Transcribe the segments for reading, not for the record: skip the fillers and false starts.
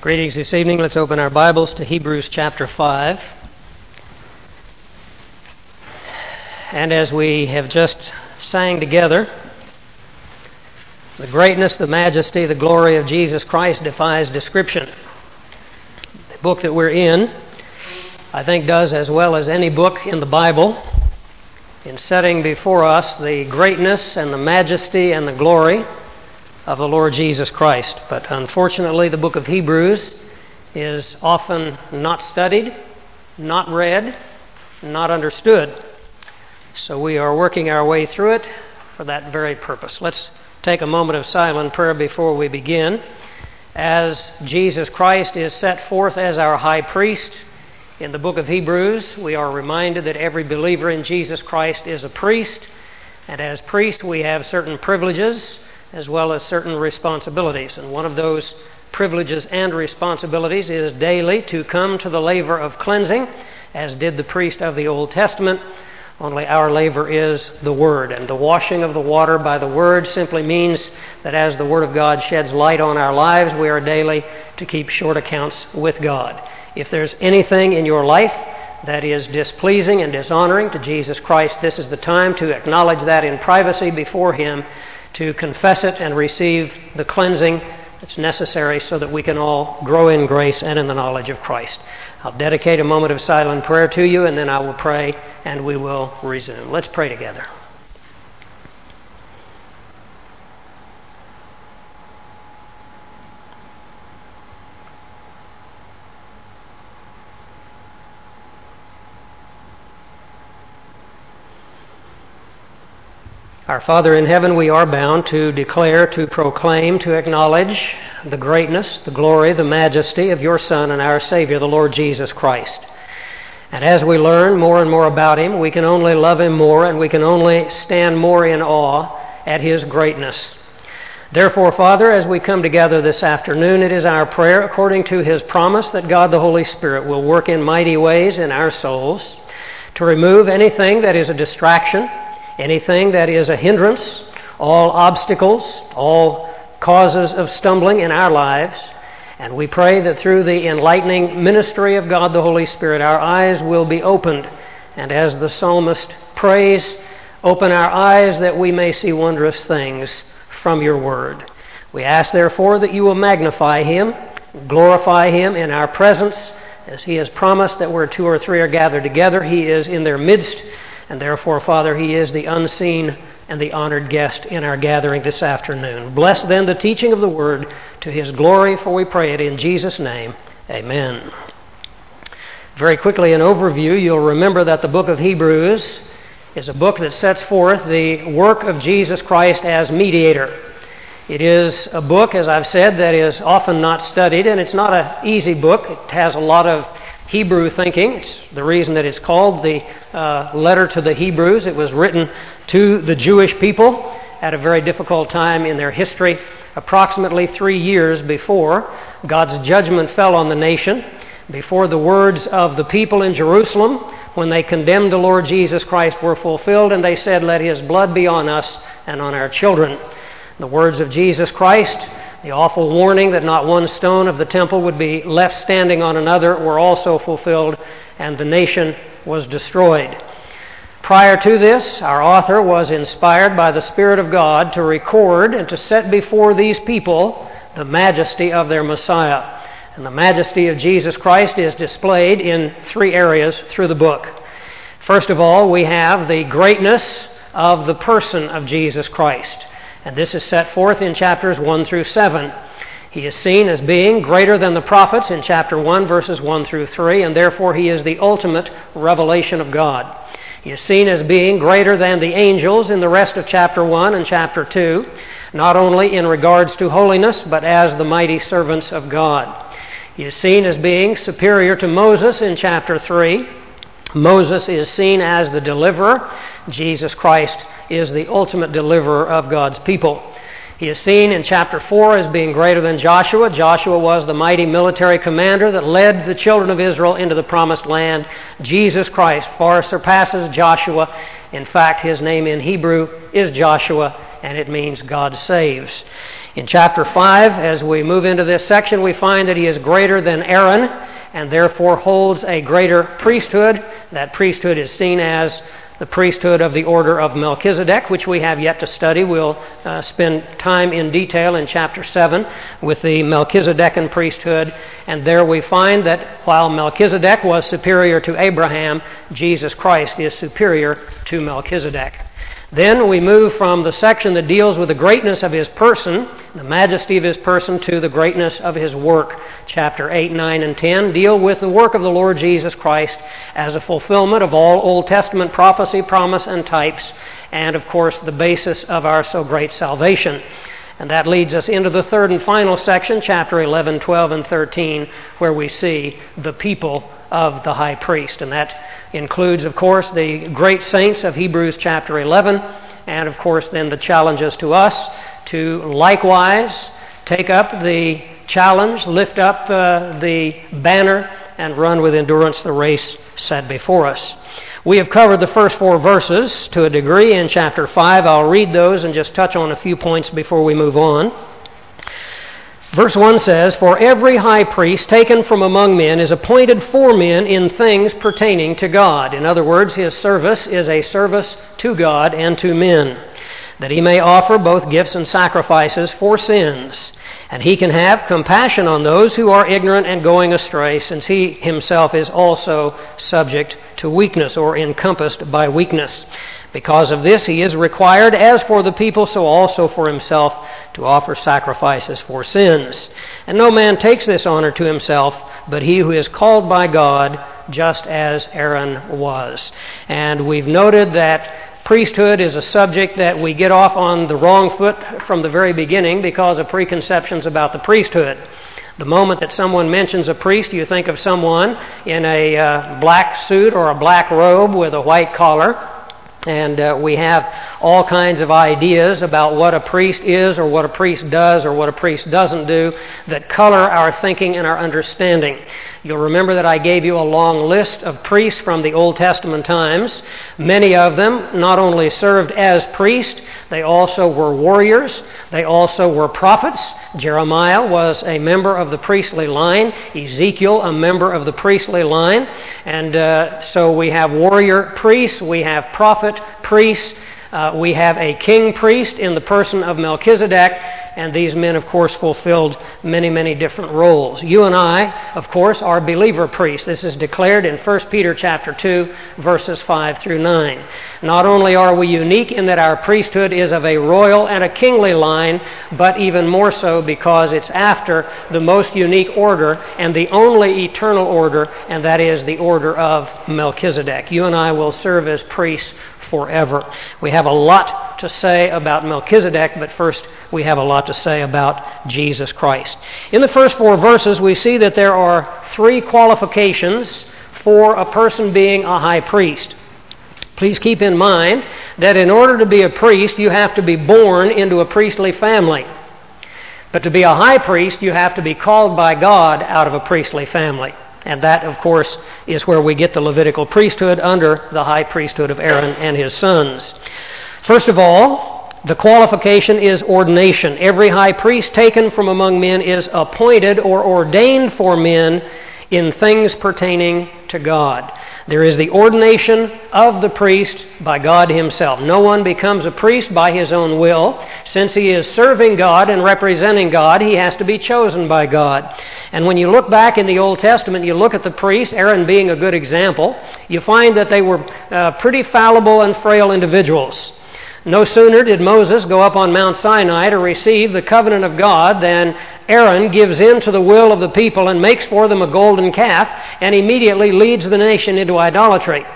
Greetings this evening. Let's open our Bibles to Hebrews chapter 5. And as we have just sang together, the greatness, the majesty, the glory of Jesus Christ defies description. The book that we're in, I think, does as well as any book in the Bible in setting before us the greatness and the majesty and the glory of the Lord Jesus Christ. But unfortunately, the book of Hebrews is often not studied, not read, not understood. So we are working our way through it for that very purpose. Let's take a moment of silent prayer before we begin. As Jesus Christ is set forth as our high priest in the book of Hebrews, we are reminded that every believer in Jesus Christ is a priest, and as priest we have certain privileges as well as certain responsibilities. And one of those privileges and responsibilities is daily to come to the laver of cleansing, as did the priest of the Old Testament, only our laver is the Word. And the washing of the water by the Word simply means that as the Word of God sheds light on our lives, we are daily to keep short accounts with God. If there's anything in your life that is displeasing and dishonoring to Jesus Christ, this is the time to acknowledge that in privacy before Him, to confess it and receive the cleansing that's necessary so that we can all grow in grace and in the knowledge of Christ. I'll dedicate a moment of silent prayer to you, and then I will pray, and we will resume. Let's pray together. Our Father in heaven, we are bound to declare, to proclaim, to acknowledge the greatness, the glory, the majesty of your Son and our Savior, the Lord Jesus Christ. And as we learn more and more about Him, we can only love Him more, and we can only stand more in awe at His greatness. Therefore, Father, as we come together this afternoon, it is our prayer, according to His promise, that God the Holy Spirit will work in mighty ways in our souls to remove anything that is a distraction, anything that is a hindrance, all obstacles, all causes of stumbling in our lives. And we pray that through the enlightening ministry of God the Holy Spirit, our eyes will be opened. And as the psalmist prays, open our eyes that we may see wondrous things from your word. We ask, therefore, that you will magnify Him, glorify Him in our presence, as He has promised that where two or three are gathered together, He is in their midst. And therefore, Father, He is the unseen and the honored guest in our gathering this afternoon. Bless then the teaching of the Word to His glory, for we pray it in Jesus' name. Amen. Very quickly, an overview. You'll remember that the book of Hebrews is a book that sets forth the work of Jesus Christ as mediator. It is a book, as I've said, that is often not studied, and it's not an easy book. It has a lot of Hebrew thinking. It's the reason that it's called the letter to the Hebrews. It was written to the Jewish people at a very difficult time in their history, approximately 3 years before God's judgment fell on the nation, before the words of the people in Jerusalem when they condemned the Lord Jesus Christ were fulfilled, and they said, "Let His blood be on us and on our children." The words of Jesus Christ, the awful warning that not one stone of the temple would be left standing on another, were also fulfilled, and the nation was destroyed. Prior to this, our author was inspired by the Spirit of God to record and to set before these people the majesty of their Messiah. And the majesty of Jesus Christ is displayed in 3 areas through the book. First of all, we have the greatness of the person of Jesus Christ. And this is set forth in chapters 1 through 7. He is seen as being greater than the prophets in chapter 1, verses 1 through 3, and therefore He is the ultimate revelation of God. He is seen as being greater than the angels in the rest of chapter 1 and chapter 2, not only in regards to holiness, but as the mighty servants of God. He is seen as being superior to Moses in chapter 3. Moses is seen as the deliverer. Jesus Christ is the ultimate deliverer of God's people. He is seen in chapter 4 as being greater than Joshua. Joshua was the mighty military commander that led the children of Israel into the promised land. Jesus Christ far surpasses Joshua. In fact, His name in Hebrew is Joshua, and it means God saves. In chapter 5, as we move into this section, we find that he is greater than Aaron and therefore holds a greater priesthood. That priesthood is seen as the priesthood of the order of Melchizedek, which we have yet to study. We'll spend time in detail in chapter 7 with the Melchizedekan priesthood, and there we find that while Melchizedek was superior to Abraham, Jesus Christ is superior to Melchizedek. Then we move from the section that deals with the greatness of his person, the majesty of his person, to the greatness of his work. Chapter 8, 9, and 10 deal with the work of the Lord Jesus Christ as a fulfillment of all Old Testament prophecy, promise, and types, and of course the basis of our so great salvation. And that leads us into the third and final section, chapter 11, 12, and 13, where we see the people of the high priest. And that includes, of course, the great saints of Hebrews chapter 11, and of course then the challenges to us to likewise take up the challenge, lift up the banner, and run with endurance the race set before us. We have covered the first 4 verses to a degree in chapter 5. I'll read those and just touch on a few points before we move on. Verse 1 says, "For every high priest taken from among men is appointed for men in things pertaining to God." In other words, his service is a service to God and to men, that he may offer both gifts and sacrifices for sins. And he can have compassion on those who are ignorant and going astray, since he himself is also subject to weakness, or encompassed by weakness. Because of this, he is required, as for the people, so also for himself, to offer sacrifices for sins. And no man takes this honor to himself, but he who is called by God, just as Aaron was. And we've noted that priesthood is a subject that we get off on the wrong foot from the very beginning because of preconceptions about the priesthood. The moment that someone mentions a priest, you think of someone in a black suit or a black robe with a white collar. And we have all kinds of ideas about what a priest is, or what a priest does, or what a priest doesn't do, that color our thinking and our understanding. You'll remember that I gave you a long list of priests from the Old Testament times. Many of them not only served as priests, they also were warriors. They also were prophets. Jeremiah was a member of the priestly line. Ezekiel, a member of the priestly line. And so we have warrior priests. We have prophet priests. We have a king priest in the person of Melchizedek. And these men, of course, fulfilled many, many different roles. You and I, of course, are believer priests. This is declared in 1 Peter chapter 2, verses 5 through 9. Not only are we unique in that our priesthood is of a royal and a kingly line, but even more so because it's after the most unique order and the only eternal order, and that is the order of Melchizedek. You and I will serve as priests forever. We have a lot to say about Melchizedek, but first we have a lot to say about Jesus Christ. In the first 4 verses, we see that there are 3 qualifications for a person being a high priest. Please keep in mind that in order to be a priest, you have to be born into a priestly family. But to be a high priest, you have to be called by God out of a priestly family. And that, of course, is where we get the Levitical priesthood under the high priesthood of Aaron and his sons. First of all, the qualification is ordination. Every high priest taken from among men is appointed or ordained for men in things pertaining to God. There is the ordination of the priest by God himself. No one becomes a priest by his own will. Since he is serving God and representing God, he has to be chosen by God. And when you look back in the Old Testament, you look at the priests, Aaron being a good example, you find that they were pretty fallible and frail individuals. No sooner did Moses go up on Mount Sinai to receive the covenant of God than Aaron gives in to the will of the people and makes for them a golden calf and immediately leads the nation into idolatry.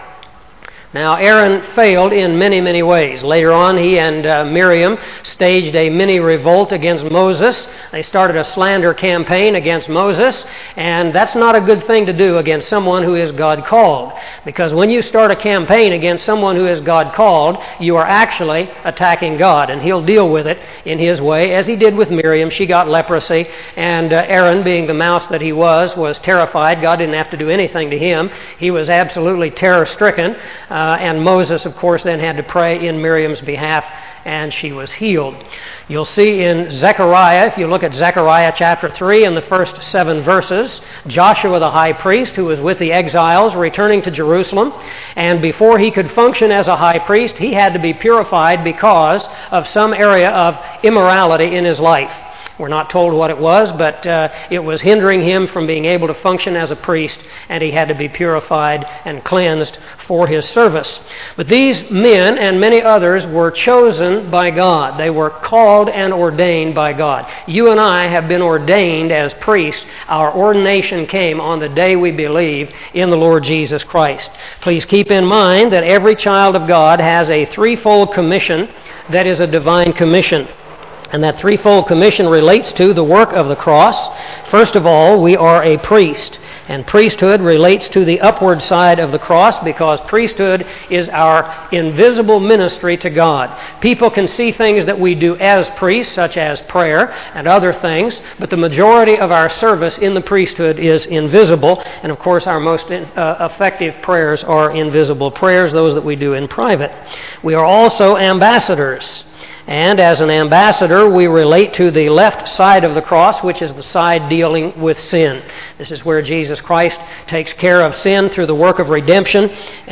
Now, Aaron failed in many, many ways. Later on, he and Miriam staged a mini revolt against Moses. They started a slander campaign against Moses, and that's not a good thing to do against someone who is God-called. Because when you start a campaign against someone who is God-called, you are actually attacking God, and he'll deal with it in his way, as he did with Miriam. She got leprosy, and Aaron, being the mouse that he was terrified. God didn't have to do anything to him. He was absolutely terror-stricken. And Moses, of course, then had to pray in Miriam's behalf, and she was healed. You'll see in Zechariah, if you look at Zechariah chapter 3 in the first 7 verses, Joshua the high priest, who was with the exiles returning to Jerusalem, and before he could function as a high priest, he had to be purified because of some area of immorality in his life. We're not told what it was, but it was hindering him from being able to function as a priest, and he had to be purified and cleansed for his service. But these men and many others were chosen by God. They were called and ordained by God. You and I have been ordained as priests. Our ordination came on the day we believed in the Lord Jesus Christ. Please keep in mind that every child of God has a threefold commission that is a divine commission. And that threefold commission relates to the work of the cross. First of all, we are a priest. And priesthood relates to the upward side of the cross because priesthood is our invisible ministry to God. People can see things that we do as priests, such as prayer and other things, but the majority of our service in the priesthood is invisible. And of course, our most effective prayers are invisible prayers, those that we do in private. We are also ambassadors. And as an ambassador, we relate to the left side of the cross, which is the side dealing with sin. This is where Jesus Christ takes care of sin through the work of redemption,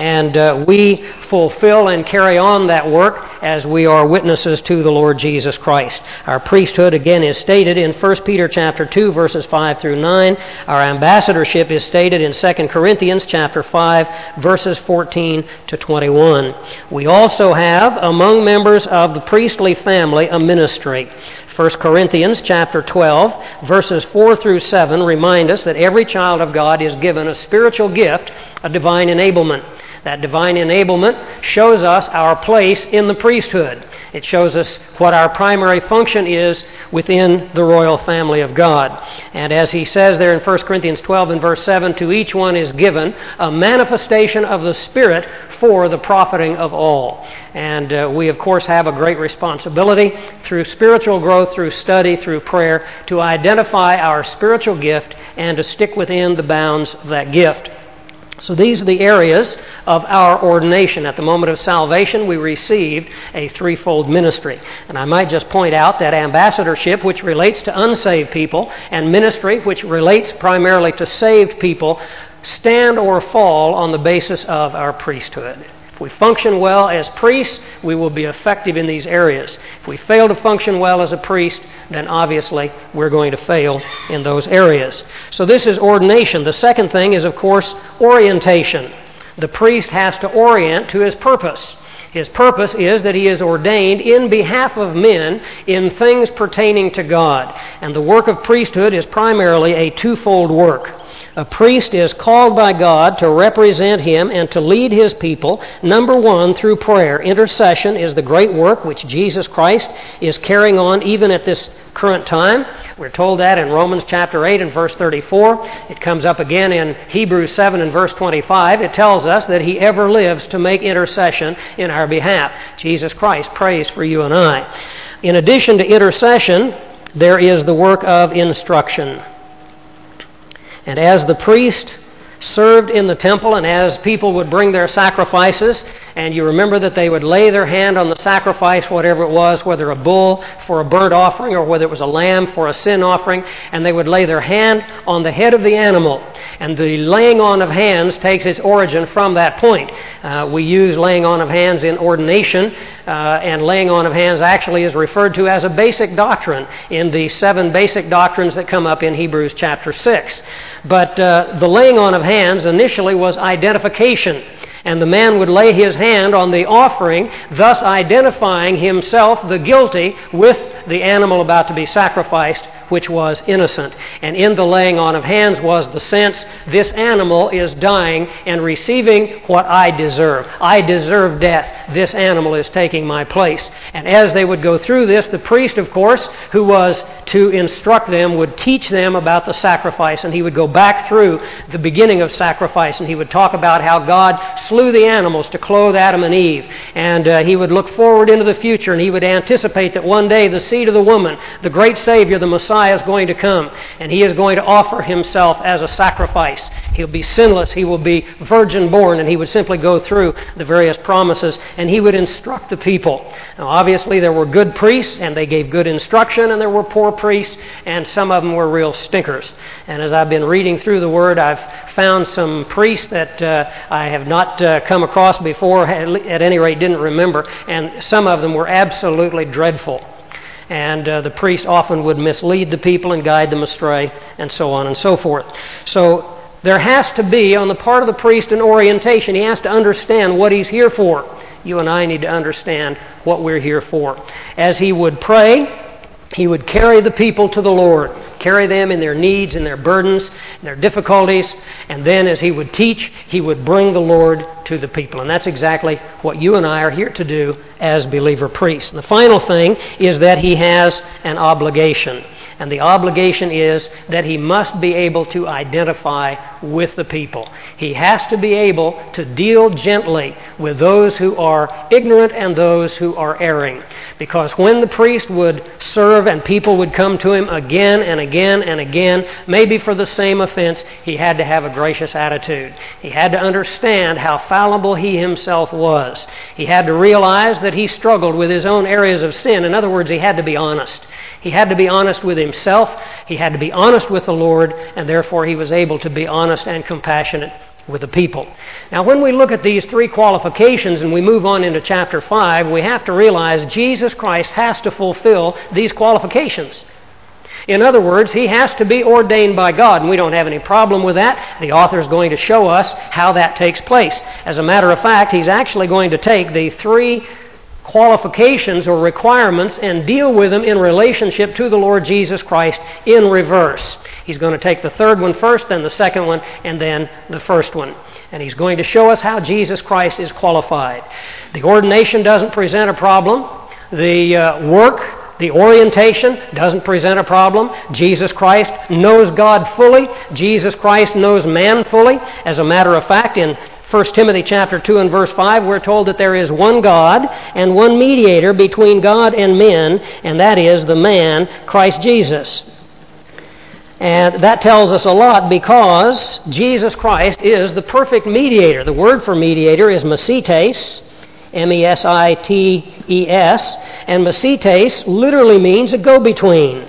and we fulfill and carry on that work as we are witnesses to the Lord Jesus Christ. Our priesthood, again, is stated in 1 Peter chapter 2, verses 5 through 9. Our ambassadorship is stated in 2 Corinthians chapter 5, verses 14 to 21. We also have, among members of the priestly family, a ministry. 1 Corinthians chapter 12, verses 4 through 7 remind us that every child of God is given a spiritual gift, a divine enablement. That divine enablement shows us our place in the priesthood. It shows us what our primary function is within the royal family of God. And as he says there in 1 Corinthians 12 and verse 7, to each one is given a manifestation of the Spirit for the profiting of all. And we, of course, have a great responsibility through spiritual growth, through study, through prayer, to identify our spiritual gift and to stick within the bounds of that gift. So these are the areas of our ordination. At the moment of salvation, we received a threefold ministry. And I might just point out that ambassadorship, which relates to unsaved people, and ministry, which relates primarily to saved people, stand or fall on the basis of our priesthood. If we function well as priests, we will be effective in these areas. If we fail to function well as a priest, then obviously we're going to fail in those areas. So this is ordination. The second thing is, of course, orientation. The priest has to orient to his purpose. His purpose is that he is ordained in behalf of men in things pertaining to God. And the work of priesthood is primarily a twofold work. A priest is called by God to represent Him and to lead His people, number one, through prayer. Intercession is the great work which Jesus Christ is carrying on even at this current time. We're told that in Romans chapter 8 and verse 34. It comes up again in Hebrews 7 and verse 25. It tells us that He ever lives to make intercession in our behalf. Jesus Christ prays for you and I. In addition to intercession, there is the work of instruction. And as the priest served in the temple, and as people would bring their sacrifices, and you remember that they would lay their hand on the sacrifice, whatever it was, whether a bull for a burnt offering or whether it was a lamb for a sin offering, and they would lay their hand on the head of the animal. And the laying on of hands takes its origin from that point. We use laying on of hands in ordination, and laying on of hands actually is referred to as a basic doctrine in the 7 basic doctrines that come up in Hebrews chapter 6. But the laying on of hands initially was identification. And the man would lay his hand on the offering, thus identifying himself, the guilty, with the animal about to be sacrificed, which was innocent. And in the laying on of hands was the sense, this animal is dying and receiving what I deserve. I deserve death. This animal is taking my place. And as they would go through this, the priest, of course, who was to instruct them, would teach them about the sacrifice. And he would go back through the beginning of sacrifice, and he would talk about how God slew the animals to clothe Adam and Eve. And he would look forward into the future, and he would anticipate that one day the seed of the woman, the great Savior, the Messiah, is going to come, and He is going to offer Himself as a sacrifice. He'll be sinless. He will be virgin born, and he would simply go through the various promises, and he would instruct the people. Now, obviously, there were good priests, and they gave good instruction, and there were poor priests, and some of them were real stinkers. And as I've been reading through the Word, I've found some priests that I have not come across before, at any rate didn't remember, and some of them were absolutely dreadful. And the priest often would mislead the people and guide them astray, and so on and so forth. So there has to be, on the part of the priest, an orientation. He has to understand what he's here for. You and I need to understand what we're here for. As he would pray, he would carry the people to the Lord, carry them in their needs and their burdens, their difficulties, and then as he would teach, he would bring the Lord to the people. And that's exactly what you and I are here to do as believer priests. And the final thing is that he has an obligation. And the obligation is that he must be able to identify with the people. He has to be able to deal gently with those who are ignorant and those who are erring. Because when the priest would serve and people would come to him again and again and again, maybe for the same offense, he had to have a gracious attitude. He had to understand how fallible he himself was. He had to realize that he struggled with his own areas of sin. In other words, he had to be honest. He had to be honest with himself, he had to be honest with the Lord, and therefore he was able to be honest and compassionate with the people. Now, when we look at these three qualifications and we move on into chapter 5, we have to realize Jesus Christ has to fulfill these qualifications. In other words, he has to be ordained by God, and we don't have any problem with that. The author is going to show us how that takes place. As a matter of fact, he's actually going to take the three qualifications or requirements and deal with them in relationship to the Lord Jesus Christ in reverse. He's going to take the third one first, then the second one, and then the first one. And he's going to show us how Jesus Christ is qualified. The ordination doesn't present a problem. The orientation doesn't present a problem. Jesus Christ knows God fully. Jesus Christ knows man fully. As a matter of fact, in 1 Timothy chapter 2 and verse 5, we're told that there is one God and one mediator between God and men, and that is the man, Christ Jesus. And that tells us a lot because Jesus Christ is the perfect mediator. The word for mediator is mesites, M-E-S-I-T-E-S, and mesites literally means a go-between.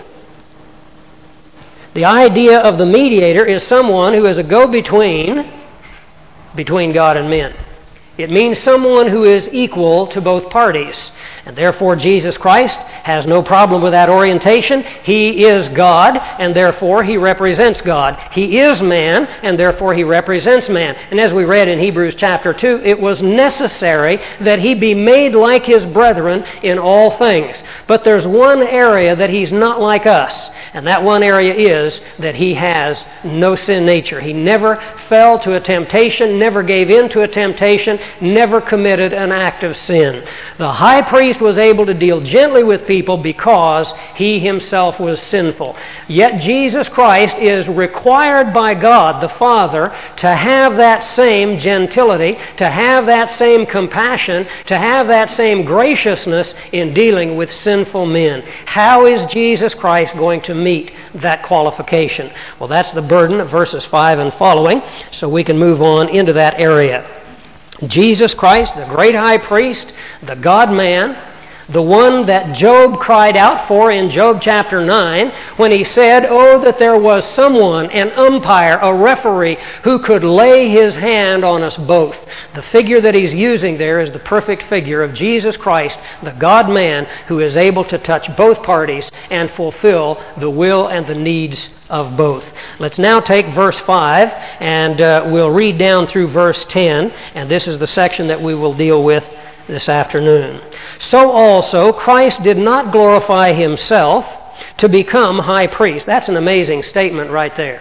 The idea of the mediator is someone who is a go-between between God and men. It means someone who is equal to both parties. And therefore Jesus Christ has no problem with that orientation. He is God, and therefore he represents God. He is man, and therefore he represents man. And as we read in Hebrews chapter 2, it was necessary that he be made like his brethren in all things. But there's one area that he's not like us, and that one area is that he has no sin nature. He never fell to a temptation, never gave in to a temptation, never committed an act of sin. The high priest was able to deal gently with people because he himself was sinful. Yet Jesus Christ is required by God the Father to have that same gentility, to have that same compassion, to have that same graciousness in dealing with sinful men. How is Jesus Christ going to meet that qualification? Well, that's the burden of verses 5 and following, so we can move on into that area. Jesus Christ, the great high priest, the God-man, the one that Job cried out for in Job chapter 9 when he said, "Oh, that there was someone, an umpire, a referee, who could lay his hand on us both." The figure that he's using there is the perfect figure of Jesus Christ, the God-man, who is able to touch both parties and fulfill the will and the needs of both. Let's now take verse 5, and we'll read down through verse 10, and this is the section that we will deal with this afternoon. "So also Christ did not glorify himself to become high priest." That's an amazing statement right there.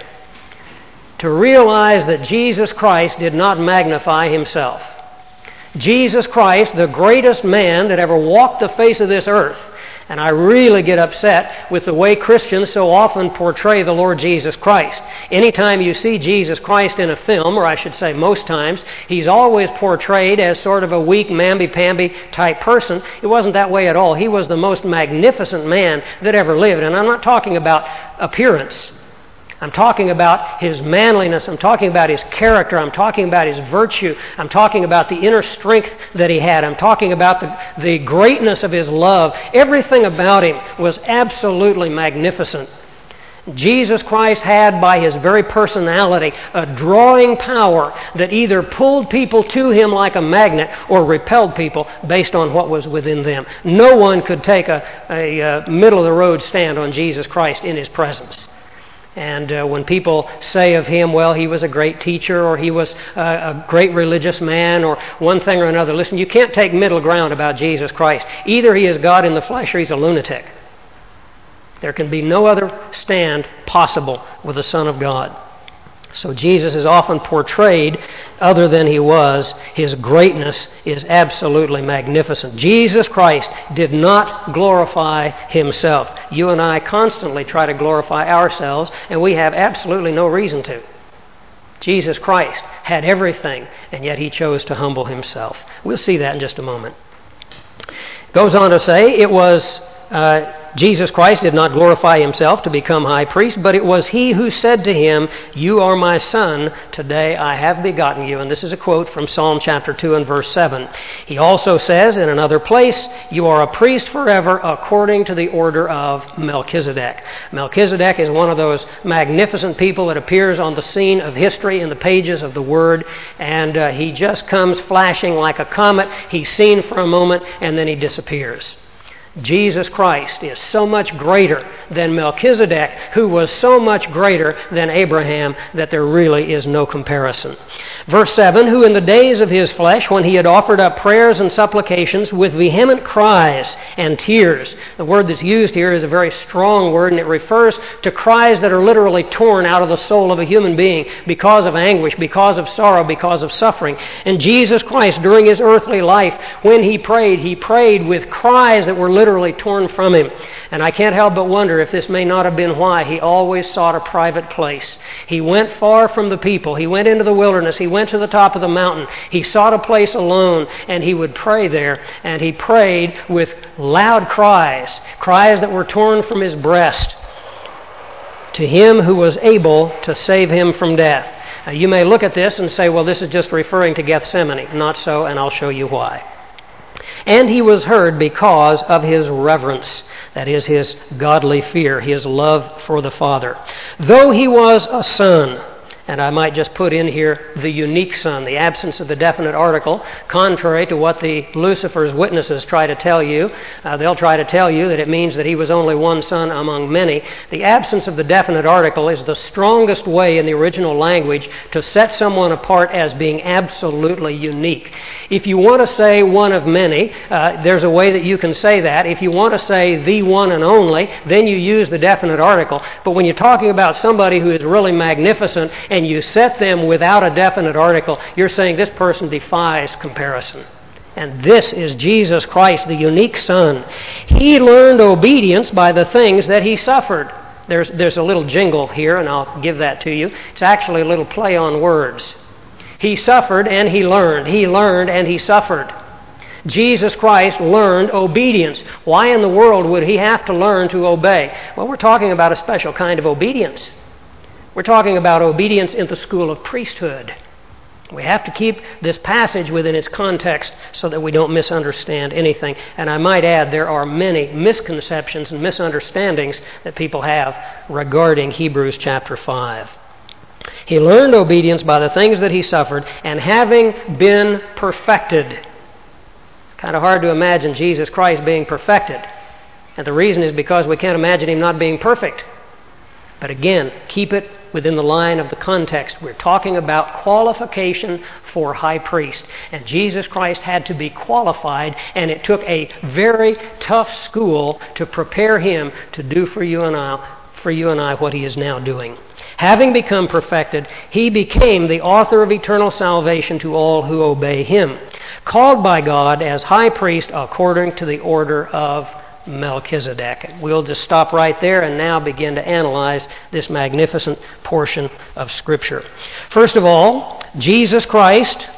To realize that Jesus Christ did not magnify himself. Jesus Christ, the greatest man that ever walked the face of this earth. And I really get upset with the way Christians so often portray the Lord Jesus Christ. Anytime you see Jesus Christ in a film, or I should say most times, he's always portrayed as sort of a weak, mamby-pamby type person. It wasn't that way at all. He was the most magnificent man that ever lived. And I'm not talking about appearance. I'm talking about His manliness. I'm talking about His character. I'm talking about His virtue. I'm talking about the inner strength that He had. I'm talking about the greatness of His love. Everything about Him was absolutely magnificent. Jesus Christ had, by His very personality, a drawing power that either pulled people to Him like a magnet or repelled people based on what was within them. No one could take a middle-of-the-road stand on Jesus Christ in His presence. And when people say of Him, well, He was a great teacher, or He was a great religious man, or one thing or another, listen, you can't take middle ground about Jesus Christ. Either He is God in the flesh or He's a lunatic. There can be no other stand possible with the Son of God. So Jesus is often portrayed other than He was. His greatness is absolutely magnificent. Jesus Christ did not glorify Himself. You and I constantly try to glorify ourselves, and we have absolutely no reason to. Jesus Christ had everything, and yet He chose to humble Himself. We'll see that in just a moment. Goes on to say, it was Jesus Christ did not glorify Himself to become high priest, but it was He who said to Him, "You are my Son, today I have begotten you." And this is a quote from Psalm chapter 2 and verse 7. He also says in another place, "You are a priest forever according to the order of Melchizedek." Melchizedek is one of those magnificent people that appears on the scene of history in the pages of the Word, and he just comes flashing like a comet. He's seen for a moment, and then he disappears. Jesus Christ is so much greater than Melchizedek, who was so much greater than Abraham, that there really is no comparison. Verse 7, "Who in the days of His flesh, when He had offered up prayers and supplications with vehement cries and tears." The word that's used here is a very strong word, and it refers to cries that are literally torn out of the soul of a human being because of anguish, because of sorrow, because of suffering. And Jesus Christ, during His earthly life, when He prayed with cries that were literally torn from Him. And I can't help but wonder if this may not have been why He always sought a private place. He went far from the people. He went into the wilderness. He went to the top of the mountain. He sought a place alone, and He would pray there. And He prayed with loud cries, cries that were torn from His breast, to Him who was able to save Him from death. Now, you may look at this and say, well, this is just referring to Gethsemane. Not so, and I'll show you why. "And He was heard because of His reverence," that is, His godly fear, His love for the Father. "Though He was a Son," and I might just put in here the unique Son, the absence of the definite article, contrary to what the Lucifer's witnesses try to tell you. They'll try to tell you that it means that He was only one Son among many. The absence of the definite article is the strongest way in the original language to set someone apart as being absolutely unique. If you want to say one of many, there's a way that you can say that. If you want to say the one and only, then you use the definite article. But when you're talking about somebody who is really magnificent and you set them without a definite article, you're saying this person defies comparison. And this is Jesus Christ, the unique Son. "He learned obedience by the things that He suffered." There's a little jingle here, and I'll give that to you. It's actually a little play on words. He suffered and He learned. He learned and He suffered. Jesus Christ learned obedience. Why in the world would He have to learn to obey? Well, we're talking about a special kind of obedience. We're talking about obedience in the school of priesthood. We have to keep this passage within its context so that we don't misunderstand anything. And I might add, there are many misconceptions and misunderstandings that people have regarding Hebrews chapter 5. "He learned obedience by the things that He suffered, and having been perfected." Kind of hard to imagine Jesus Christ being perfected. And the reason is because we can't imagine Him not being perfect. But again, keep it within the line of the context. We're talking about qualification for high priest. And Jesus Christ had to be qualified, and it took a very tough school to prepare Him to do for you and I what He is now doing. "Having become perfected, He became the author of eternal salvation to all who obey Him, called by God as high priest according to the order of Melchizedek." We'll just stop right there and now begin to analyze this magnificent portion of Scripture. First of all, Jesus Christ,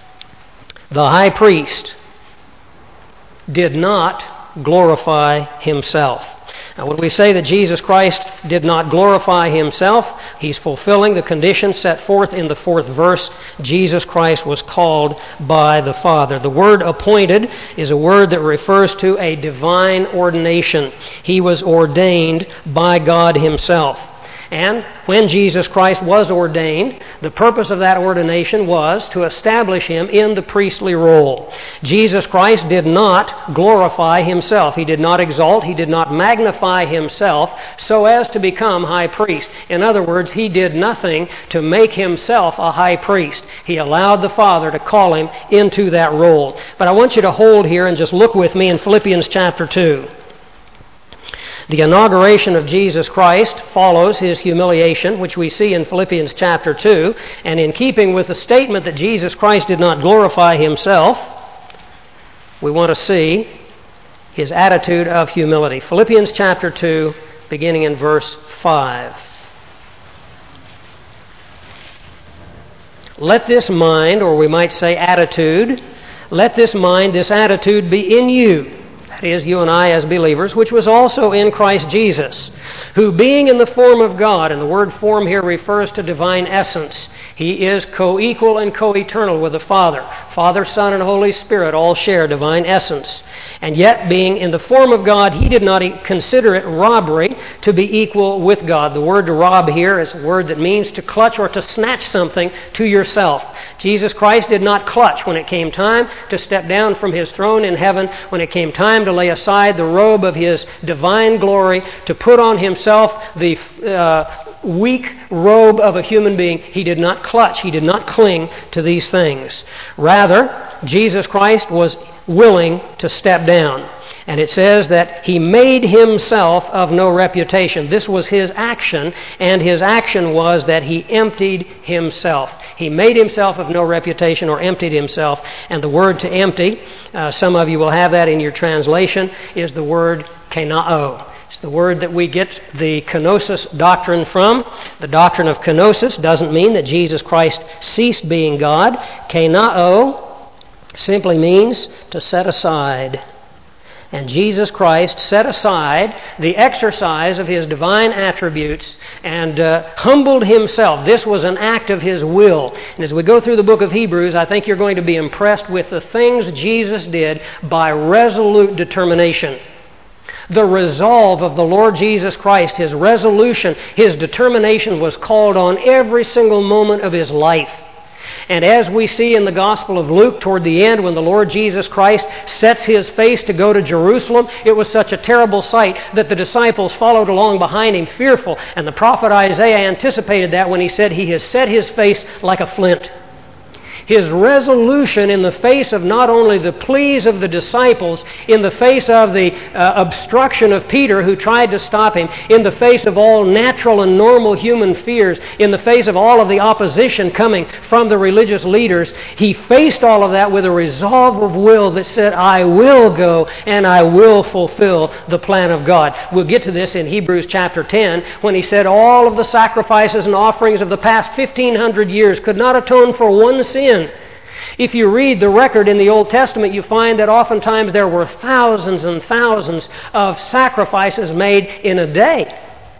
the high priest, did not glorify Himself. Now, when we say that Jesus Christ did not glorify himself, he's fulfilling the conditions set forth in the 4th verse. Jesus Christ was called by the Father. The word appointed is a word that refers to a divine ordination. He was ordained by God himself. And when Jesus Christ was ordained, the purpose of that ordination was to establish him in the priestly role. Jesus Christ did not glorify himself. He did not exalt, he did not magnify himself so as to become high priest. In other words, he did nothing to make himself a high priest. He allowed the Father to call him into that role. But I want you to hold here and just look with me in Philippians chapter 2. The inauguration of Jesus Christ follows his humiliation, which we see in Philippians chapter 2. And in keeping with the statement that Jesus Christ did not glorify himself, we want to see his attitude of humility. Philippians chapter 2, beginning in verse 5. Let this mind, or we might say attitude, let this mind, this attitude be in you. That is, you and I as believers, which was also in Christ Jesus, who being in the form of God, and the word form here refers to divine essence, he is co-equal and co-eternal with the Father. Father, Son, and Holy Spirit all share divine essence. And yet, being in the form of God, he did not consider it robbery to be equal with God. The word to rob here is a word that means to clutch or to snatch something to yourself. Jesus Christ did not clutch when it came time to step down from his throne in heaven, when it came time to lay aside the robe of his divine glory, to put on himself the weak robe of a human being. He did not clutch. He did not cling to these things. Rather, Jesus Christ was willing to step down. And it says that he made himself of no reputation. This was his action, and his action was that he emptied himself. He made himself of no reputation, or emptied himself. And the word to empty, some of you will have that in your translation, is the word kenao. It's the word that we get the kenosis doctrine from. The doctrine of kenosis doesn't mean that Jesus Christ ceased being God. Kenao simply means to set aside. And Jesus Christ set aside the exercise of his divine attributes and humbled himself. This was an act of his will. And as we go through the book of Hebrews, I think you're going to be impressed with the things Jesus did by resolute determination. The resolve of the Lord Jesus Christ, his resolution, his determination was called on every single moment of his life. And as we see in the Gospel of Luke toward the end, when the Lord Jesus Christ sets his face to go to Jerusalem, it was such a terrible sight that the disciples followed along behind him fearful. And the prophet Isaiah anticipated that when he said, he has set his face like a flint. His resolution in the face of not only the pleas of the disciples, in the face of the obstruction of Peter who tried to stop him, in the face of all natural and normal human fears, in the face of all of the opposition coming from the religious leaders, he faced all of that with a resolve of will that said, I will go and I will fulfill the plan of God. We'll get to this in Hebrews chapter 10 when he said all of the sacrifices and offerings of the past 1,500 years could not atone for one sin. If you read the record in the Old Testament, you find that oftentimes there were thousands and thousands of sacrifices made in a day.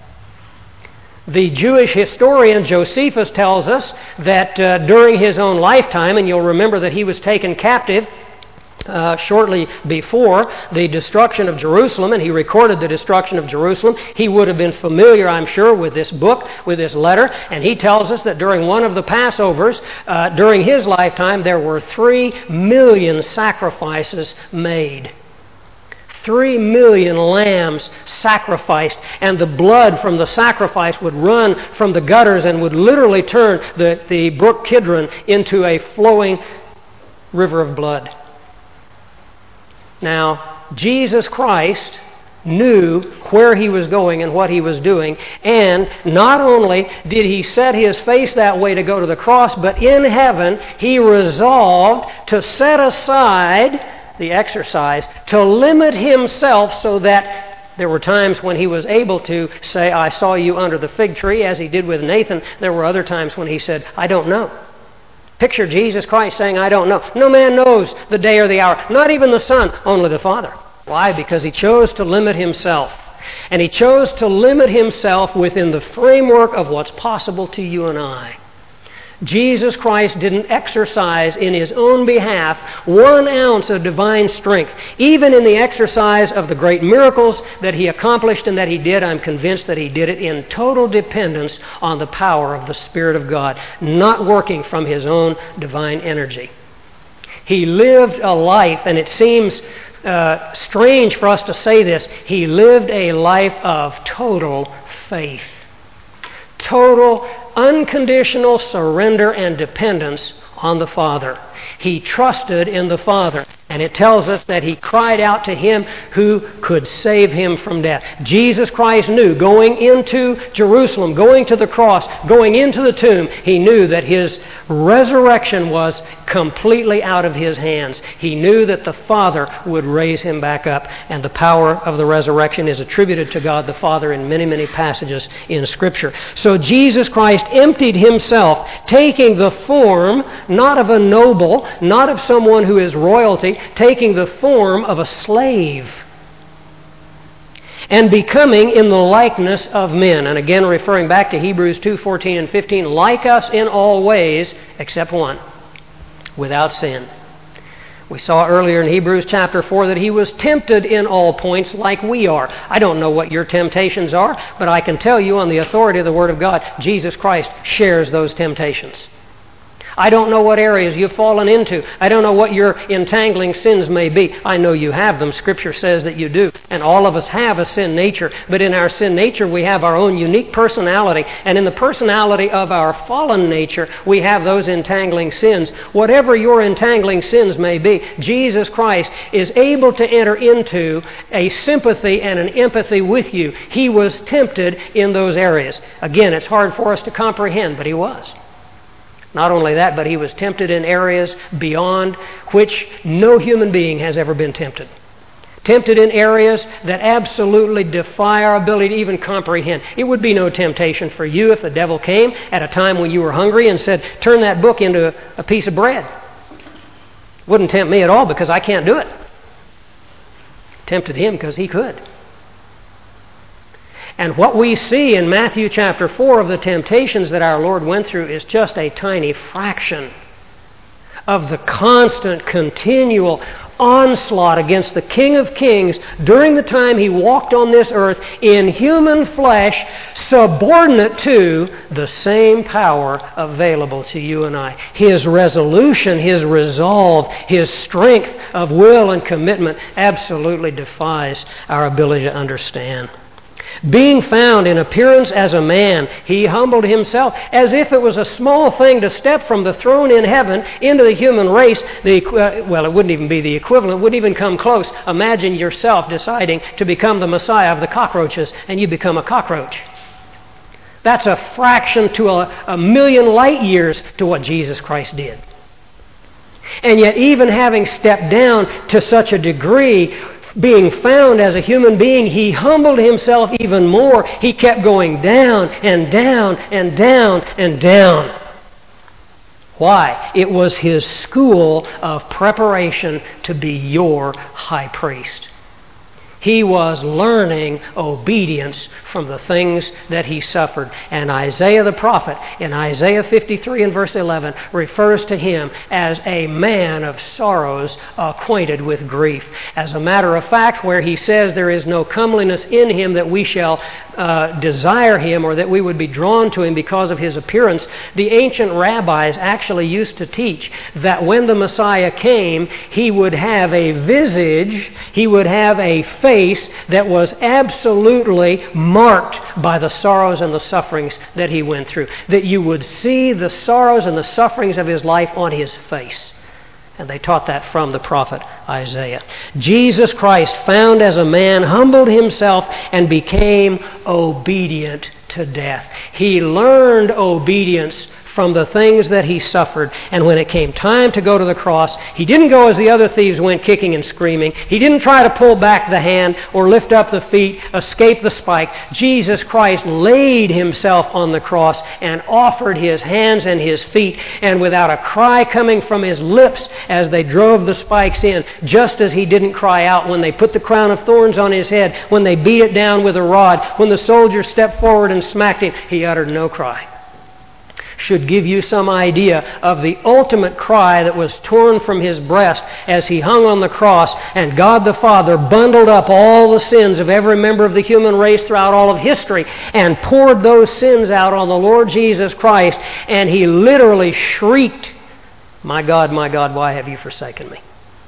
The Jewish historian Josephus tells us that during his own lifetime, and you'll remember that he was taken captive shortly before the destruction of Jerusalem, and he recorded the destruction of Jerusalem. He would have been familiar, I'm sure, with this book, with this letter, and he tells us that during one of the Passovers, during his lifetime, there were 3 million sacrifices made. 3 million lambs sacrificed, and the blood from the sacrifice would run from the gutters and would literally turn the brook Kidron into a flowing river of blood. Now, Jesus Christ knew where he was going and what he was doing, and not only did he set his face that way to go to the cross, but in heaven he resolved to set aside the exercise, to limit himself so that there were times when he was able to say, I saw you under the fig tree, as he did with Nathan. There were other times when he said, I don't know. Picture Jesus Christ saying, I don't know. No man knows the day or the hour, not even the Son, only the Father. Why? Because he chose to limit himself. And He chose to limit Himself within the framework of what's possible to you and I. Jesus Christ didn't exercise in His own behalf 1 ounce of divine strength. Even in the exercise of the great miracles that He accomplished and that He did, I'm convinced that He did it in total dependence on the power of the Spirit of God, not working from His own divine energy. He lived a life, and it seems strange for us to say this, He lived a life of total faith. Total, unconditional surrender and dependence on the Father. He trusted in the Father. And it tells us that He cried out to Him who could save Him from death. Jesus Christ knew, going into Jerusalem, going to the cross, going into the tomb, He knew that His resurrection was completely out of His hands. He knew that the Father would raise Him back up. And the power of the resurrection is attributed to God the Father in many, many passages in Scripture. So Jesus Christ emptied Himself, taking the form not of a noble, not of someone who is royalty, taking the form of a slave and becoming in the likeness of men. And again, referring back to Hebrews 2:14 and 15, like us in all ways, except one, without sin. We saw earlier in Hebrews chapter 4 that He was tempted in all points like we are. I don't know what your temptations are, but I can tell you on the authority of the Word of God, Jesus Christ shares those temptations. I don't know what areas you've fallen into. I don't know what your entangling sins may be. I know you have them. Scripture says that you do. And all of us have a sin nature. But in our sin nature, we have our own unique personality. And in the personality of our fallen nature, we have those entangling sins. Whatever your entangling sins may be, Jesus Christ is able to enter into a sympathy and an empathy with you. He was tempted in those areas. Again, it's hard for us to comprehend, but He was. Not only that, but He was tempted in areas beyond which no human being has ever been tempted. Tempted in areas that absolutely defy our ability to even comprehend. It would be no temptation for you if the devil came at a time when you were hungry and said, turn that book into a piece of bread. Wouldn't tempt me at all because I can't do it. Tempted Him because He could. And what we see in Matthew chapter 4 of the temptations that our Lord went through is just a tiny fraction of the constant, continual onslaught against the King of Kings during the time He walked on this earth in human flesh, subordinate to the same power available to you and I. His resolution, His resolve, His strength of will and commitment absolutely defies our ability to understand. Being found in appearance as a man, He humbled Himself as if it was a small thing to step from the throne in heaven into the human race. It wouldn't even be the equivalent, it wouldn't even come close. Imagine yourself deciding to become the Messiah of the cockroaches, and you become a cockroach. That's a fraction to a million light years to what Jesus Christ did. And yet, even having stepped down to such a degree, being found as a human being, He humbled Himself even more. He kept going down and down and down and down. Why? It was His school of preparation to be your high priest. He was learning obedience from the things that He suffered. And Isaiah the prophet, in Isaiah 53 and verse 11, refers to Him as a man of sorrows, acquainted with grief. As a matter of fact, where he says there is no comeliness in Him that we shall desire Him or that we would be drawn to Him because of His appearance, the ancient rabbis actually used to teach that when the Messiah came, He would have a visage, He would have a face that was absolutely marked by the sorrows and the sufferings that He went through. That you would see the sorrows and the sufferings of His life on His face. And they taught that from the prophet Isaiah. Jesus Christ, found as a man, humbled Himself and became obedient to death. He learned obedience from the things that he suffered. And when it came time to go to the cross, he didn't go as the other thieves went, kicking and screaming. He didn't try to pull back the hand or lift up the feet, escape the spike. Jesus Christ laid himself on the cross and offered his hands and his feet, and without a cry coming from his lips as they drove the spikes in, just as he didn't cry out when they put the crown of thorns on his head, when they beat it down with a rod, when the soldiers stepped forward and smacked him, he uttered no cry. Should give you some idea of the ultimate cry that was torn from his breast as he hung on the cross, and God the Father bundled up all the sins of every member of the human race throughout all of history and poured those sins out on the Lord Jesus Christ, and he literally shrieked, my God, why have you forsaken me?"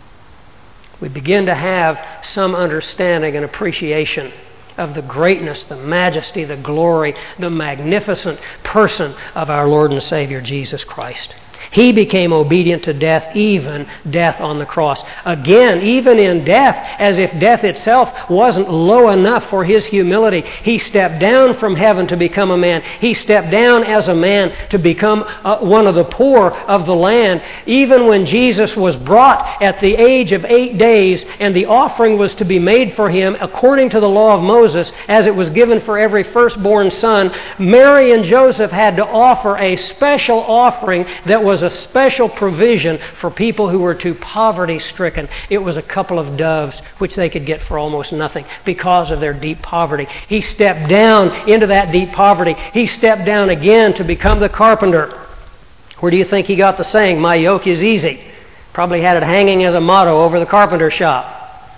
We begin to have some understanding and appreciation of the greatness, the majesty, the glory, the magnificent person of our Lord and Savior Jesus Christ. He became obedient to death, even death on the cross. Again, even in death, as if death itself wasn't low enough for his humility, he stepped down from heaven to become a man. He stepped down as a man to become one of the poor of the land. Even when Jesus was brought at the age of 8 days and the offering was to be made for him according to the law of Moses, as it was given for every firstborn son, Mary and Joseph had to offer a special offering that was a special provision for people who were too poverty-stricken. It was a couple of doves, which they could get for almost nothing because of their deep poverty. He stepped down into that deep poverty. He stepped down again to become the carpenter. Where do you think he got the saying, "My yoke is easy"? Probably had it hanging as a motto over the carpenter shop.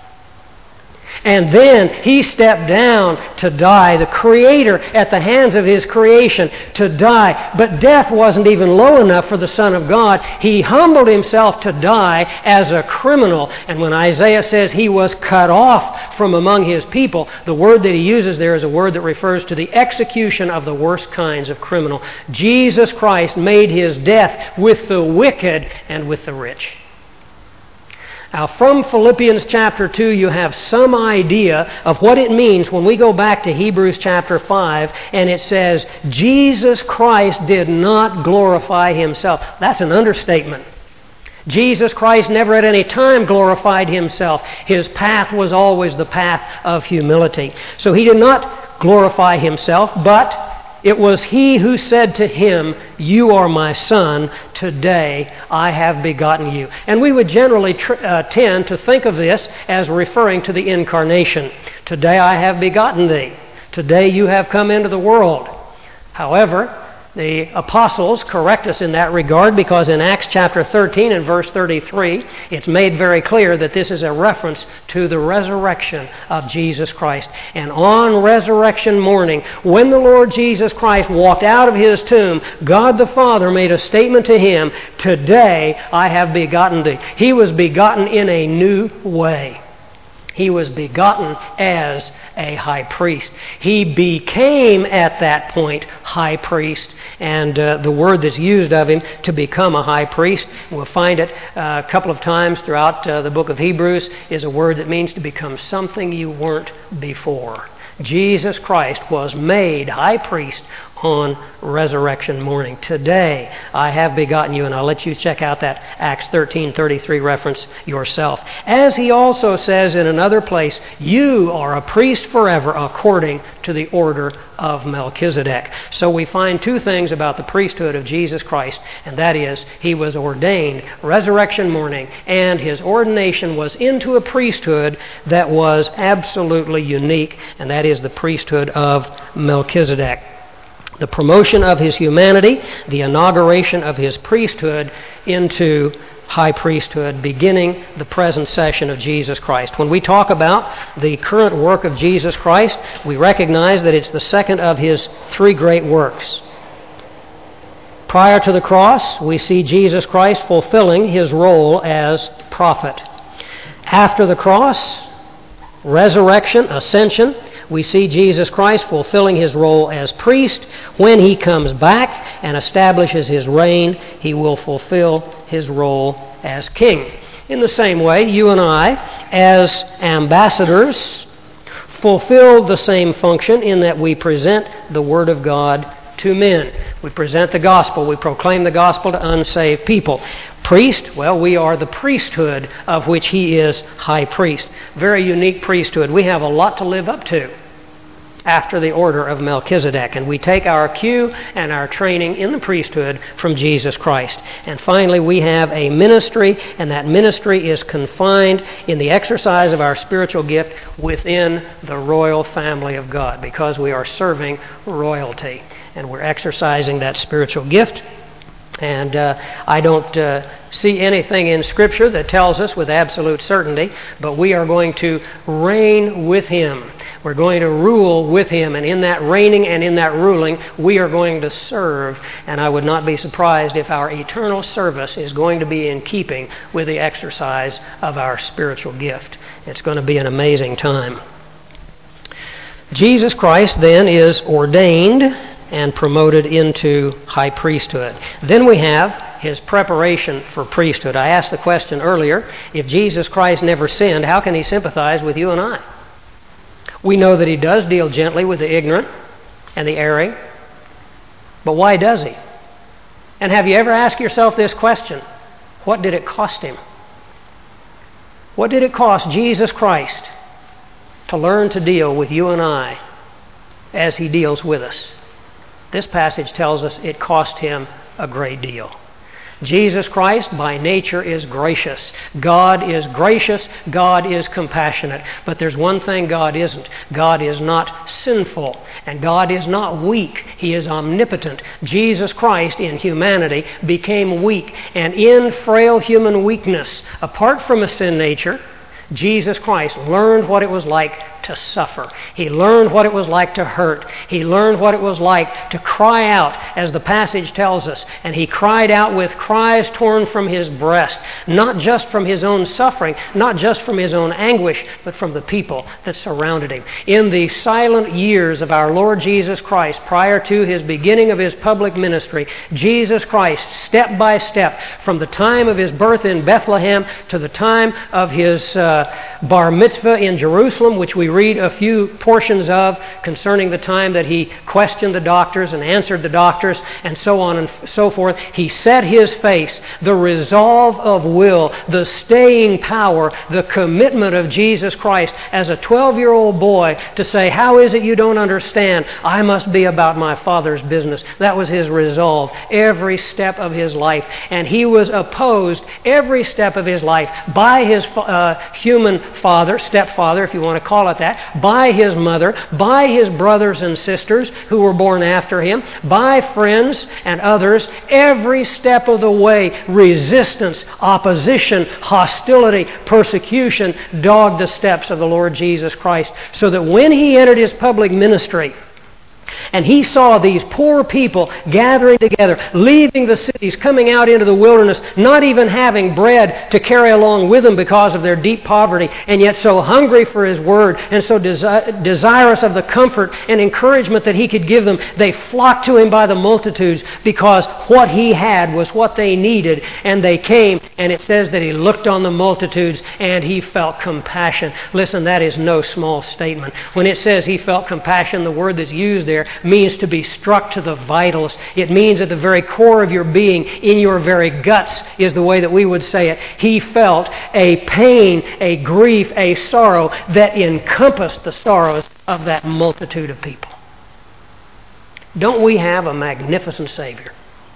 And then he stepped down to die, the Creator at the hands of his creation, to die. But death wasn't even low enough for the Son of God. He humbled himself to die as a criminal. And when Isaiah says he was cut off from among his people, the word that he uses there is a word that refers to the execution of the worst kinds of criminal. Jesus Christ made his death with the wicked and with the rich. Now, from Philippians chapter 2, you have some idea of what it means when we go back to Hebrews chapter 5, and it says, Jesus Christ did not glorify himself. That's an understatement. Jesus Christ never at any time glorified himself. His path was always the path of humility. So he did not glorify himself, but it was he who said to him, "You are my son, today I have begotten you." And we would generally tend to think of this as referring to the incarnation. Today I have begotten thee. Today you have come into the world. However, the apostles correct us in that regard, because in Acts chapter 13 and verse 33, it's made very clear that this is a reference to the resurrection of Jesus Christ. And on resurrection morning, when the Lord Jesus Christ walked out of his tomb, God the Father made a statement to him, "Today I have begotten thee." He was begotten in a new way. He was begotten as a high priest. He became at that point high priest, and the word that's used of him to become a high priest, we'll find it a couple of times throughout the book of Hebrews, is a word that means to become something you weren't before. Jesus Christ was made high priest on resurrection morning. Today I have begotten you, and I'll let you check out that Acts 13:33 reference yourself. As he also says in another place, you are a priest forever according to the order of Melchizedek. So we find two things about the priesthood of Jesus Christ, and that is he was ordained resurrection morning, and his ordination was into a priesthood that was absolutely unique, and that is the priesthood of Melchizedek. The promotion of his humanity, the inauguration of his priesthood into high priesthood, beginning the present session of Jesus Christ. When we talk about the current work of Jesus Christ, we recognize that it's the second of his three great works. Prior to the cross, we see Jesus Christ fulfilling his role as prophet. After the cross, resurrection, ascension, we see Jesus Christ fulfilling his role as priest. When he comes back and establishes his reign, he will fulfill his role as king. In the same way, you and I, as ambassadors, fulfill the same function in that we present the Word of God to men. We present the gospel. We proclaim the gospel to unsaved people. Priest, well, we are the priesthood of which he is high priest. Very unique priesthood. We have a lot to live up to after the order of Melchizedek. And we take our cue and our training in the priesthood from Jesus Christ. And finally, we have a ministry, and that ministry is confined in the exercise of our spiritual gift within the royal family of God, because we are serving royalty and we're exercising that spiritual gift. And I don't see anything in Scripture that tells us with absolute certainty, but we are going to reign with Him. We're going to rule with Him, and in that reigning and in that ruling, we are going to serve. And I would not be surprised if our eternal service is going to be in keeping with the exercise of our spiritual gift. It's going to be an amazing time. Jesus Christ then is ordained and promoted into high priesthood. Then we have His preparation for priesthood. I asked the question earlier, if Jesus Christ never sinned, how can He sympathize with you and I? We know that He does deal gently with the ignorant and the erring, but why does He? And have you ever asked yourself this question? What did it cost Him? What did it cost Jesus Christ to learn to deal with you and I as He deals with us? This passage tells us it cost Him a great deal. Jesus Christ by nature is gracious. God is gracious. God is compassionate. But there's one thing God isn't. God is not sinful. And God is not weak. He is omnipotent. Jesus Christ in humanity became weak. And in frail human weakness, apart from a sin nature, Jesus Christ learned what it was like to suffer. He learned what it was like to hurt. He learned what it was like to cry out, as the passage tells us. And He cried out with cries torn from His breast, not just from His own suffering, not just from His own anguish, but from the people that surrounded Him. In the silent years of our Lord Jesus Christ, prior to His beginning of His public ministry, Jesus Christ, step by step, from the time of His birth in Bethlehem to the time of His bar mitzvah in Jerusalem, which we read a few portions of concerning the time that He questioned the doctors and answered the doctors and so on and so forth. He set His face, the resolve of will, the staying power, the commitment of Jesus Christ as a 12-year-old boy to say, how is it you don't understand? I must be about my Father's business. That was His resolve every step of His life. And He was opposed every step of His life by His human father, stepfather, if you want to call it that, by His mother, by His brothers and sisters who were born after Him, by friends and others. Every step of the way, resistance, opposition, hostility, persecution dogged the steps of the Lord Jesus Christ, so that when He entered His public ministry, and He saw these poor people gathering together, leaving the cities, coming out into the wilderness, not even having bread to carry along with them because of their deep poverty, and yet so hungry for His Word and so desirous of the comfort and encouragement that He could give them. They flocked to Him by the multitudes because what He had was what they needed, and they came, and it says that He looked on the multitudes and He felt compassion. Listen, that is no small statement. When it says He felt compassion, the word that's used there means to be struck to the vitals. It means at the very core of your being, in your very guts, is the way that we would say it. He felt a pain, a grief, a sorrow that encompassed the sorrows of that multitude of people. Don't we have a magnificent Savior?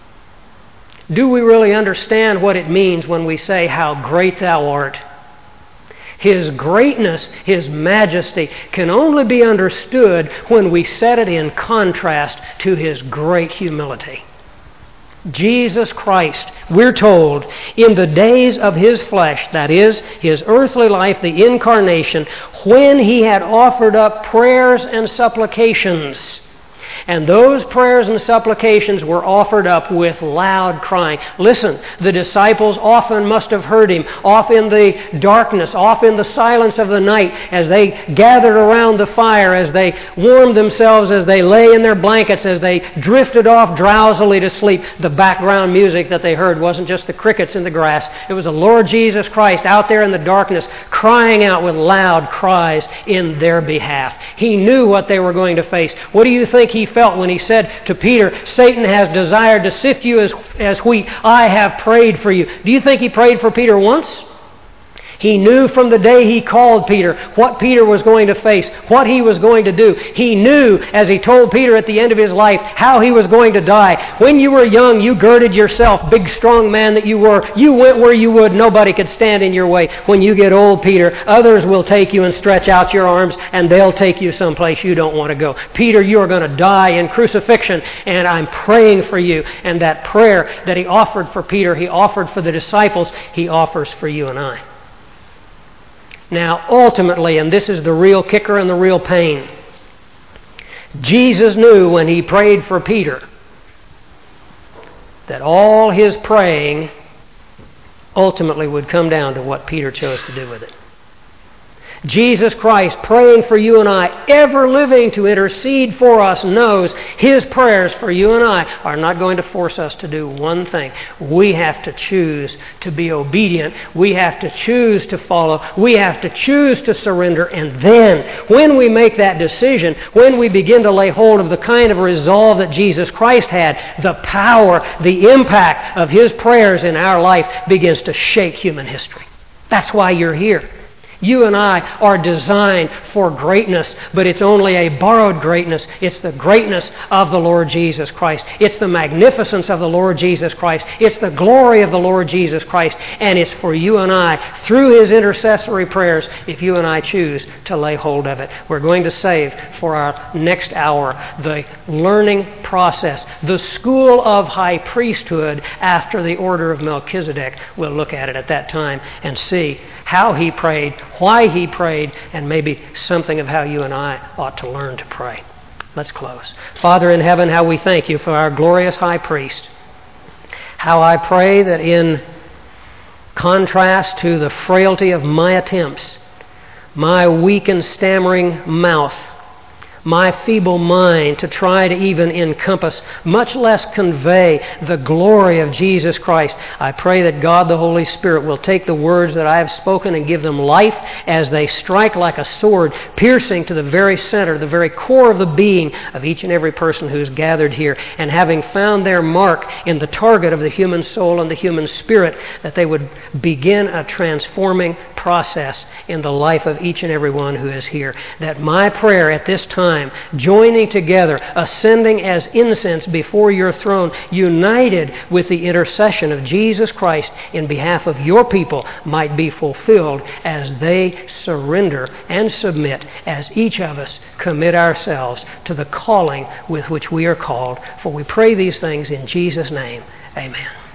Do we really understand what it means when we say, how great Thou art? His greatness, His majesty can only be understood when we set it in contrast to His great humility. Jesus Christ, we're told, in the days of His flesh, that is, His earthly life, the incarnation, when He had offered up prayers and supplications, and those prayers and supplications were offered up with loud crying. Listen, the disciples often must have heard Him off in the darkness, off in the silence of the night, as they gathered around the fire, as they warmed themselves, as they lay in their blankets, as they drifted off drowsily to sleep. The background music that they heard wasn't just the crickets in the grass. It was the Lord Jesus Christ out there in the darkness crying out with loud cries in their behalf. He knew what they were going to face. What do you think He felt when he said to Peter, Satan has desired to sift you as wheat. I have prayed for you. Do you think he prayed for Peter once? He knew from the day he called Peter what Peter was going to face, what he was going to do. He knew, as he told Peter at the end of his life, how he was going to die. When you were young, you girded yourself, big, strong man that you were. You went where you would. Nobody could stand in your way. When you get old, Peter, others will take you and stretch out your arms, and they'll take you someplace you don't want to go. Peter, you are going to die in crucifixion, and I'm praying for you. And that prayer that he offered for Peter, he offered for the disciples, he offers for you and I. Now, ultimately, and this is the real kicker and the real pain, Jesus knew when he prayed for Peter that all his praying ultimately would come down to what Peter chose to do with it. Jesus Christ, praying for you and I, ever living to intercede for us, knows his prayers for you and I are not going to force us to do one thing. We have to choose to be obedient. We have to choose to follow. We have to choose to surrender. And then, when we make that decision, when we begin to lay hold of the kind of resolve that Jesus Christ had, the power, the impact of his prayers in our life begins to shake human history. That's why you're here. You and I are designed for greatness, but it's only a borrowed greatness. It's the greatness of the Lord Jesus Christ. It's the magnificence of the Lord Jesus Christ. It's the glory of the Lord Jesus Christ. And it's for you and I, through his intercessory prayers, if you and I choose to lay hold of it. We're going to save for our next hour the learning process, the school of high priesthood after the order of Melchizedek. We'll look at it at that time and see how he prayed, why he prayed, and maybe something of how you and I ought to learn to pray. Let's close. Father in heaven, how we thank you for our glorious high priest. How I pray that in contrast to the frailty of my attempts, my weak and stammering mouth, my feeble mind to try to even encompass, much less convey the glory of Jesus Christ. I pray that God the Holy Spirit will take the words that I have spoken and give them life as they strike like a sword, piercing to the very center, the very core of the being of each and every person who's gathered here. And having found their mark in the target of the human soul and the human spirit, that they would begin a transforming process in the life of each and every one who is here. That my prayer at this time, joining together, ascending as incense before your throne, united with the intercession of Jesus Christ in behalf of your people, might be fulfilled as they surrender and submit, as each of us commit ourselves to the calling with which we are called. For we pray these things in Jesus' name. Amen.